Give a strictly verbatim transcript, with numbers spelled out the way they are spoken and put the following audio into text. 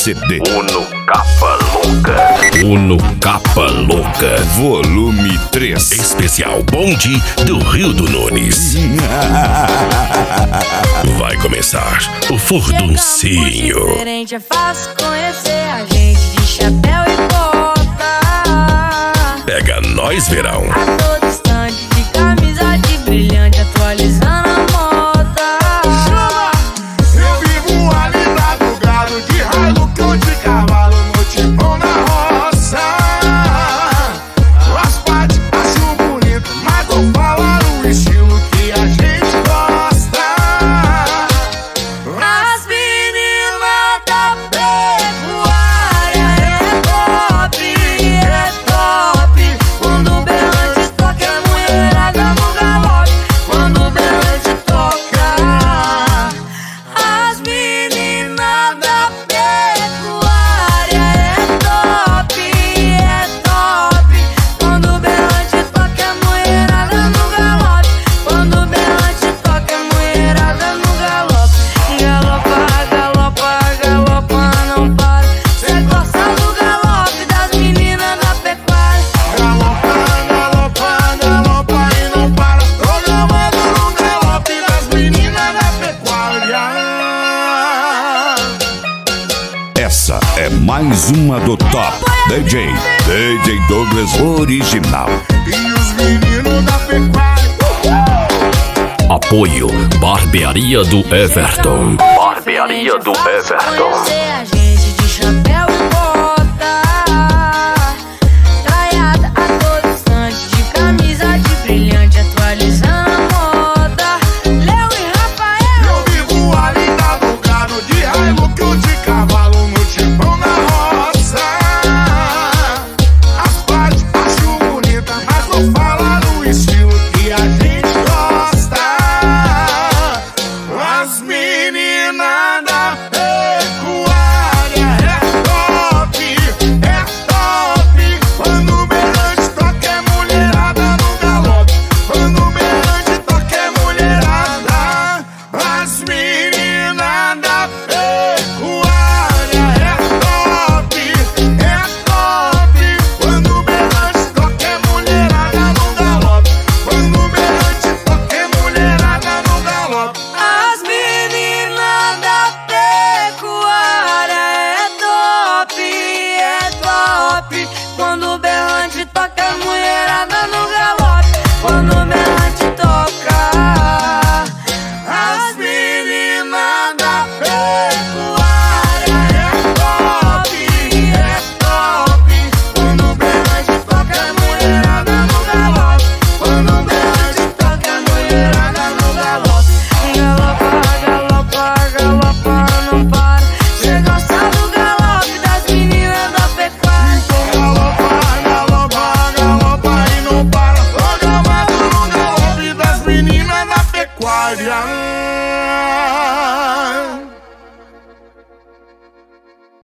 C D. Uno Capa Louca. Uno Capa Louca, volume três. Especial Bonde do Rio do Nunes. Vai começar o furduncinho. Diferente, é fácil conhecer a gente de chapéu e bota. Pega nós, verão. A todo instante de camisa de brilhante, atualizando a moda. Eu vivo ali do gado de Hilux ou de cavalo no tipão na roça. As partes acho bonito, mas vou falar o estilo que a gente gosta. As meninas da pecuária é top, é top. Quando o berrante toca, a mulherada no galope. Quando o berrante toca, as meninas da pecuária é top, é top. Quando o berrante toca, a mulherada no galope. Quando o berrante toca, a mulherada no galope. Galopa, galopa, galopa, não para. Cê gosta do galope das meninas da pecuária. Galopa, galopa, galopa e não para. Tô gravando no galope das meninas da pecuária. Essa é mais uma do Top D J. D J Douglas Original. E os meninos da pecuária. Apoio Barbearia do Everton. Barbearia do Everton. Conhecer a gente de chapéu e bota. Traiada a todo instante de camisa de brilhante, atualizando a moda. Léo e Rafael. Eu vivo ali do gado de Hilux ou de cavalo no tipão na roça. As partes acho bonita, mas vou falar o estilo que a gente gosta. As meninas da pecuária é top, é top. Quando o berrante toca é mulherada no galope. Quando o berrante toca é mulherada. As meninas da pecuária é top, é top. Quando o berrante toca é mulherada no galope. Quando o berrante toca é mulherada no galope. As meninas da pecuária é top, é top. Quando o berrante toca, a mulher